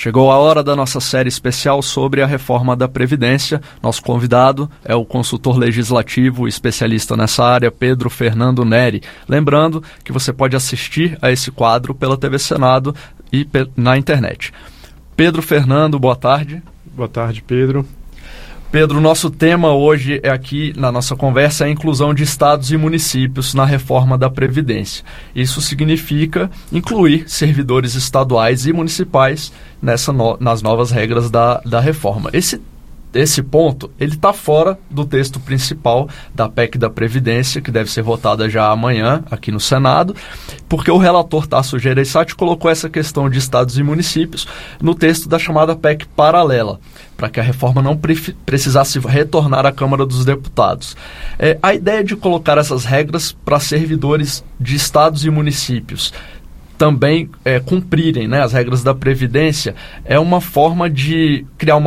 Chegou a hora da nossa série especial sobre a reforma da Previdência. Nosso convidado é o consultor legislativo e especialista nessa área, Pedro Fernando Neri. Lembrando que você pode assistir a esse quadro pela TV Senado e na internet. Pedro Fernando, boa tarde. Boa tarde, Pedro. Pedro, nosso tema hoje aqui na nossa conversa é a inclusão de estados e municípios na reforma da Previdência. Isso significa incluir servidores estaduais e municipais nas novas regras da reforma. Esse ponto ele está fora do texto principal da PEC da Previdência, que deve ser votada já amanhã aqui no Senado, porque o relator Tasso Gereissati colocou essa questão de estados e municípios no texto da chamada PEC paralela, para que a reforma não precisasse retornar à Câmara dos Deputados. A ideia de colocar essas regras para servidores de estados e municípios também cumprirem, né, as regras da Previdência é uma forma de criar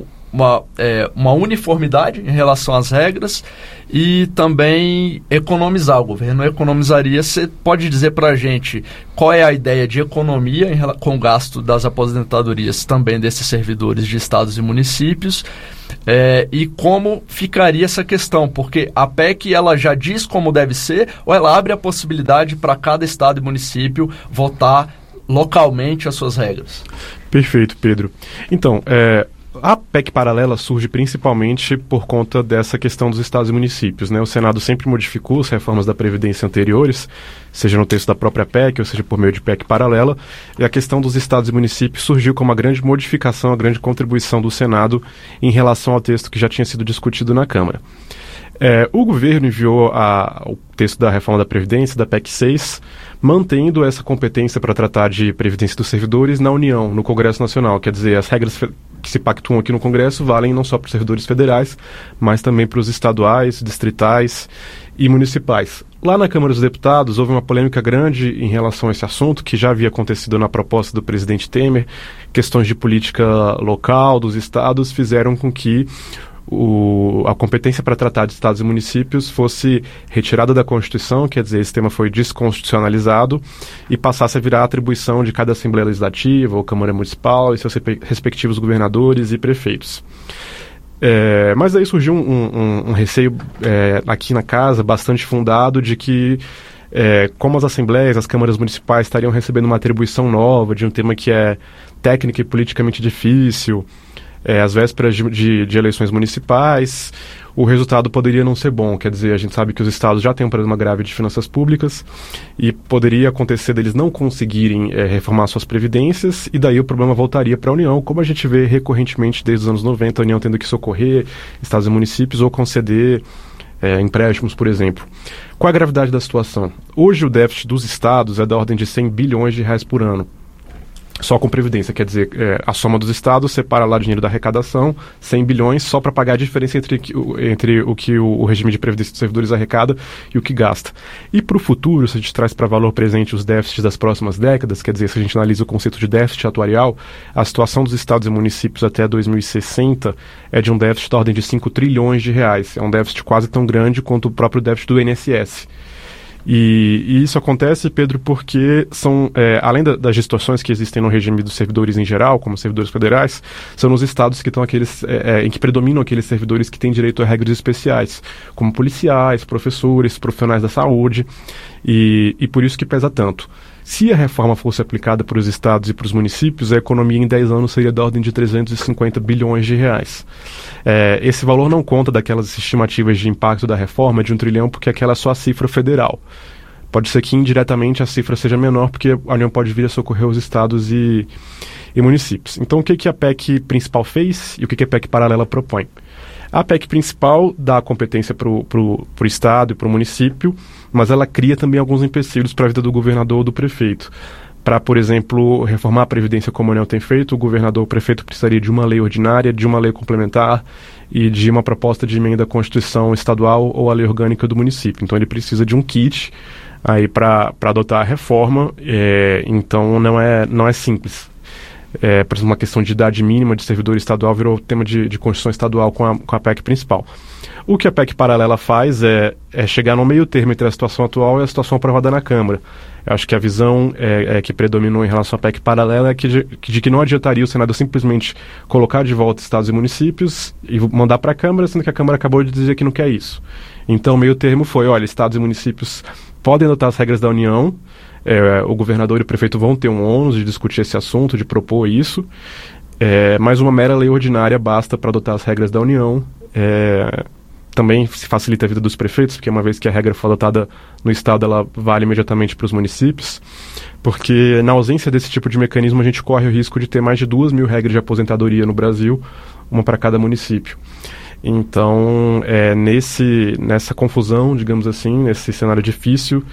uma uniformidade em relação às regras e também economizar. O governo economizaria. Você pode dizer para a gente qual é a ideia de economia com o gasto das aposentadorias também desses servidores de estados e municípios e como ficaria essa questão? Porque a PEC ela já diz como deve ser ou ela abre a possibilidade para cada estado e município votar localmente as suas regras? Perfeito, Pedro. Então, a PEC paralela surge principalmente por conta dessa questão dos estados e municípios, né? O Senado sempre modificou as reformas da Previdência anteriores, seja no texto da própria PEC, ou seja por meio de PEC paralela, e a questão dos estados e municípios surgiu como uma grande modificação, uma grande contribuição do Senado em relação ao texto que já tinha sido discutido na Câmara. O governo enviou o texto da reforma da Previdência, da PEC 6, mantendo essa competência para tratar de previdência dos servidores na União, no Congresso Nacional. Quer dizer, as regras que se pactuam aqui no Congresso valem não só para os servidores federais, mas também para os estaduais, distritais e municipais. Lá na Câmara dos Deputados houve uma polêmica grande em relação a esse assunto, que já havia acontecido na proposta do presidente Temer. Questões de política local dos estados fizeram com que a competência para tratar de estados e municípios fosse retirada da Constituição, quer dizer, esse tema foi desconstitucionalizado e passasse a virar a atribuição de cada Assembleia Legislativa ou Câmara Municipal e seus respectivos governadores e prefeitos. Mas aí surgiu um receio aqui na casa bastante fundado de que como as assembleias, as câmaras municipais estariam recebendo uma atribuição nova de um tema que é técnico e politicamente difícil, às vésperas de eleições municipais, o resultado poderia não ser bom. Quer dizer, a gente sabe que os estados já têm um problema grave de finanças públicas e poderia acontecer deles não conseguirem reformar suas previdências e daí o problema voltaria para a União, como a gente vê recorrentemente desde os anos 90, a União tendo que socorrer estados e municípios ou conceder empréstimos, por exemplo. Qual a gravidade da situação? Hoje o déficit dos estados é da ordem de 100 bilhões de reais por ano. Só com Previdência, quer dizer, a soma dos estados separa lá o dinheiro da arrecadação, 100 bilhões, só para pagar a diferença entre o que o regime de Previdência dos servidores arrecada e o que gasta. E para o futuro, se a gente traz para valor presente os déficits das próximas décadas, quer dizer, se a gente analisa o conceito de déficit atuarial, a situação dos estados e municípios até 2060 é de um déficit da ordem de 5 trilhões de reais. É um déficit quase tão grande quanto o próprio déficit do INSS. E isso acontece, Pedro, porque além das distorções que existem no regime dos servidores em geral, como servidores federais, são nos estados que estão em que predominam aqueles servidores que têm direito a regras especiais, como policiais, professores, profissionais da saúde, e por isso que pesa tanto. Se a reforma fosse aplicada para os estados e para os municípios, a economia em 10 anos seria da ordem de 350 bilhões de reais. Esse valor não conta daquelas estimativas de impacto da reforma de 1 trilhão, porque aquela é só a cifra federal. Pode ser que indiretamente a cifra seja menor, porque a União pode vir a socorrer os estados e municípios. Então, o que a PEC principal fez e o que a PEC paralela propõe? A PEC principal dá a competência para o Estado e para o município, mas ela cria também alguns empecilhos para a vida do governador ou do prefeito. Para, por exemplo, reformar a Previdência como a União tem feito, o governador ou o prefeito precisaria de uma lei ordinária, de uma lei complementar e de uma proposta de emenda à Constituição estadual ou à lei orgânica do município. Então ele precisa de um kit para adotar a reforma, então não é simples. Por exemplo, uma questão de idade mínima de servidor estadual virou tema de Constituição estadual com a PEC principal. O que a PEC paralela faz é chegar no meio termo entre a situação atual e a situação aprovada na Câmara. Eu acho que a visão que predominou em relação à PEC paralela é de que não adiantaria o Senado simplesmente colocar de volta estados e municípios e mandar para a Câmara, sendo que a Câmara acabou de dizer que não quer isso. Então, o meio termo foi, olha, estados e municípios podem adotar as regras da União, o governador e o prefeito vão ter um ônus de discutir esse assunto, de propor isso, mas uma mera lei ordinária basta para adotar as regras da União. Também se facilita a vida dos prefeitos, porque uma vez que a regra for adotada no Estado, ela vale imediatamente para os municípios, porque na ausência desse tipo de mecanismo a gente corre o risco de ter mais de 2.000 regras de aposentadoria no Brasil, uma para cada município. Então, nessa confusão, digamos assim, nesse cenário difícil,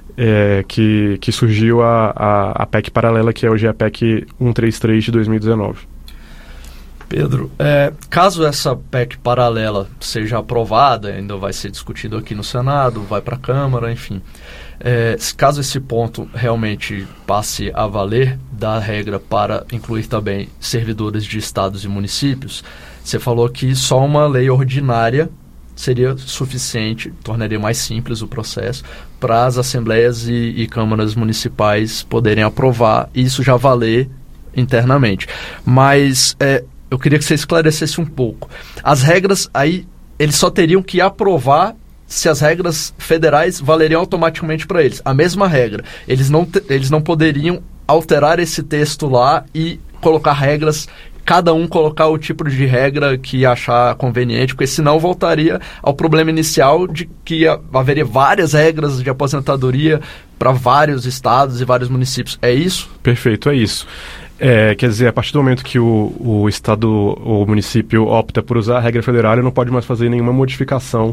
que surgiu a PEC paralela, que hoje é a PEC 133 de 2019. Pedro, caso essa PEC paralela seja aprovada, ainda vai ser discutido aqui no Senado, vai para a Câmara, enfim. Caso esse ponto realmente passe a valer da regra para incluir também servidores de estados e municípios, você falou que só uma lei ordinária seria suficiente, tornaria mais simples o processo, para as assembleias e câmaras municipais poderem aprovar e isso já valer internamente. Mas eu queria que você esclarecesse um pouco. As regras aí, eles só teriam que aprovar se as regras federais valeriam automaticamente para eles. A mesma regra. Eles não poderiam alterar esse texto lá e colocar regras, cada um colocar o tipo de regra que achar conveniente, porque senão voltaria ao problema inicial de que haveria várias regras de aposentadoria para vários estados e vários municípios. É isso? Perfeito, é isso. Quer dizer, a partir do momento que o estado ou o município opta por usar a regra federal, ele não pode mais fazer nenhuma modificação,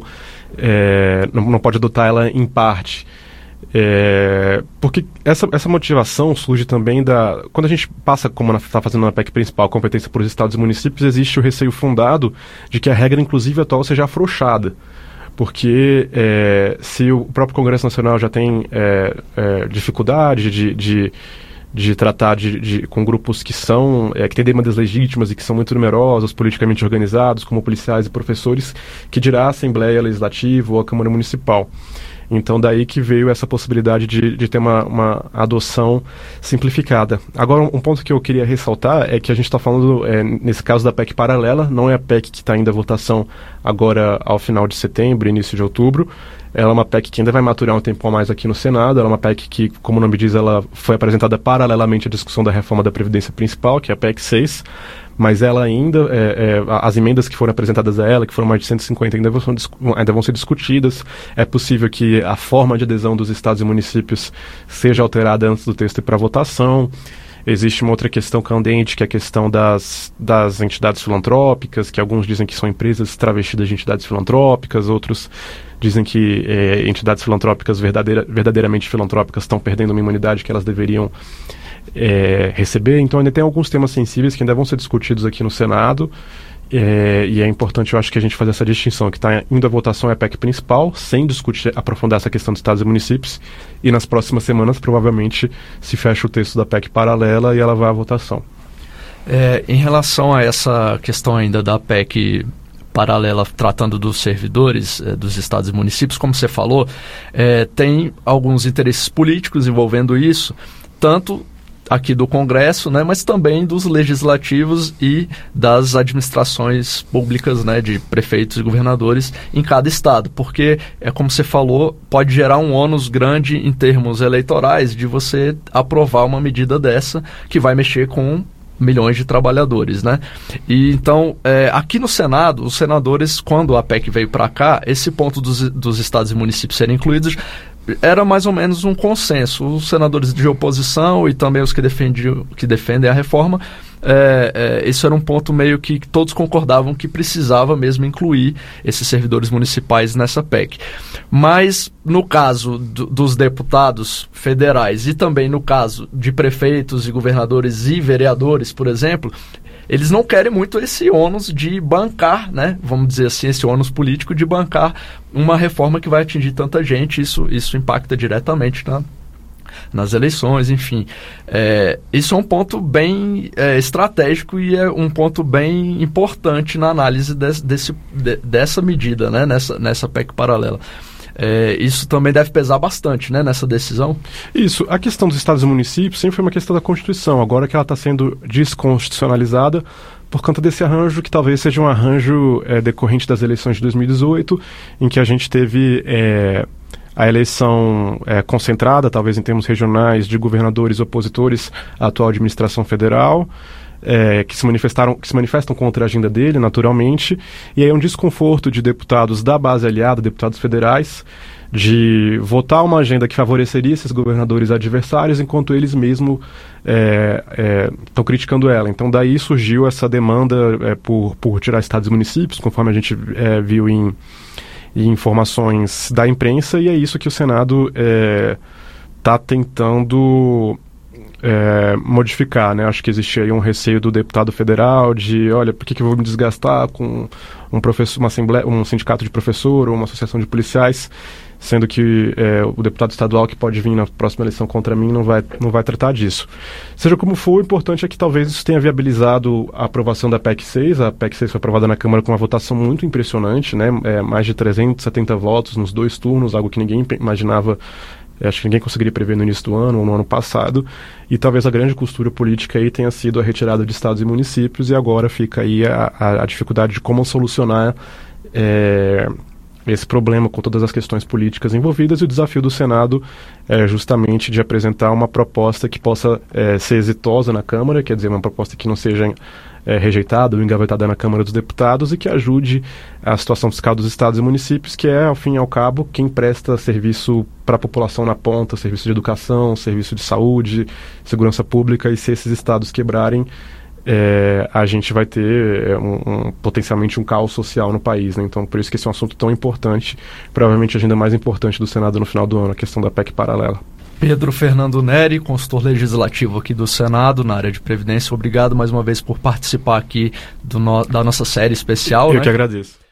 não pode adotar ela em parte. Porque essa motivação surge também quando a gente passa, como está fazendo na PEC principal, competência por os estados e municípios, existe o receio fundado de que a regra, inclusive atual, seja afrouxada. Porque se o próprio Congresso Nacional já tem dificuldade de tratar com grupos que têm demandas legítimas e que são muito numerosos, politicamente organizados, como policiais e professores, que dirá a Assembleia Legislativa ou a Câmara Municipal. Então, daí que veio essa possibilidade de ter uma adoção simplificada. Agora, um ponto que eu queria ressaltar é que a gente está falando, nesse caso da PEC paralela, não é a PEC que está indo à votação agora ao final de setembro, início de outubro. Ela é uma PEC que ainda vai maturar um tempo a mais aqui no Senado. Ela é uma PEC que, como o nome diz, ela foi apresentada paralelamente à discussão da reforma da Previdência Principal, que é a PEC 6, mas ela ainda, as emendas que foram apresentadas a ela, que foram mais de 150, ainda vão ser discutidas. É possível que a forma de adesão dos estados e municípios seja alterada antes do texto ir para votação. Existe uma outra questão candente, que é a questão das entidades filantrópicas, que alguns dizem que são empresas travestidas de entidades filantrópicas, outros dizem que entidades filantrópicas verdadeiramente filantrópicas estão perdendo uma imunidade que elas deveriam receber. Então ainda tem alguns temas sensíveis que ainda vão ser discutidos aqui no Senado, e é importante, eu acho, que a gente fazer essa distinção, que está indo à votação é a PEC principal, sem aprofundar essa questão dos estados e municípios, e nas próximas semanas provavelmente se fecha o texto da PEC paralela e ela vai à votação. Em relação a essa questão ainda da PEC paralela tratando dos servidores dos estados e municípios, como você falou, tem alguns interesses políticos envolvendo isso, tanto aqui do Congresso, né, mas também dos legislativos e das administrações públicas, né, de prefeitos e governadores em cada estado, porque, como você falou, pode gerar um ônus grande em termos eleitorais de você aprovar uma medida dessa que vai mexer com milhões de trabalhadores, né? E então, aqui no Senado, os senadores, quando a PEC veio para cá, esse ponto dos estados e municípios serem incluídos era mais ou menos um consenso. Os senadores de oposição e também os que defendem a reforma, isso era um ponto meio que todos concordavam que precisava mesmo incluir esses servidores municipais nessa PEC. Mas no caso dos deputados federais e também no caso de prefeitos e governadores e vereadores, por exemplo, eles não querem muito esse ônus de bancar, né, vamos dizer assim, esse ônus político de bancar uma reforma que vai atingir tanta gente. Isso impacta diretamente nas eleições, enfim. Isso é um ponto bem estratégico e é um ponto bem importante na análise dessa medida, né, nessa PEC paralela. Isso também deve pesar bastante, né, nessa decisão? Isso. A questão dos estados e municípios sempre foi uma questão da Constituição. Agora que ela está sendo desconstitucionalizada por conta desse arranjo, que talvez seja um arranjo decorrente das eleições de 2018, em que a gente teve a eleição concentrada, talvez em termos regionais, de governadores opositores à atual administração federal, que se manifestam contra a agenda dele, naturalmente, e aí um desconforto de deputados da base aliada, deputados federais, de votar uma agenda que favoreceria esses governadores adversários, enquanto eles mesmos estão criticando ela. Então daí surgiu essa demanda por tirar estados e municípios, conforme a gente viu em informações da imprensa, e é isso que o Senado está tentando modificar, né? Acho que existe aí um receio do deputado federal de, olha, por que eu vou me desgastar com um sindicato de professor ou uma associação de policiais, sendo que o deputado estadual que pode vir na próxima eleição contra mim não vai tratar disso. Seja como for, o importante é que talvez isso tenha viabilizado a aprovação da PEC 6. A PEC 6 foi aprovada na Câmara com uma votação muito impressionante, né? Mais de 370 votos nos 2 turnos, algo que ninguém imaginava. Acho que ninguém conseguiria prever no início do ano ou no ano passado, e talvez a grande costura política aí tenha sido a retirada de estados e municípios, e agora fica aí a dificuldade de como solucionar esse problema com todas as questões políticas envolvidas, e o desafio do Senado é justamente de apresentar uma proposta que possa ser exitosa na Câmara, quer dizer, uma proposta que não seja rejeitada ou engavetada na Câmara dos Deputados e que ajude a situação fiscal dos estados e municípios, que é, ao fim e ao cabo, quem presta serviço para a população na ponta, serviço de educação, serviço de saúde, segurança pública, e se esses estados quebrarem, a gente vai ter potencialmente um caos social no país, né? Então, por isso que esse é um assunto tão importante, provavelmente a agenda mais importante do Senado no final do ano, a questão da PEC paralela. Pedro Fernando Neri, consultor legislativo aqui do Senado, na área de Previdência. Obrigado mais uma vez por participar aqui da nossa série especial. Eu que agradeço.